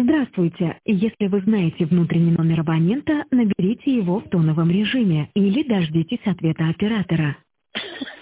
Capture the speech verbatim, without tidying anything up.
Здравствуйте. Если вы знаете внутренний номер абонента, наберите его в тоновом режиме или дождитесь ответа оператора.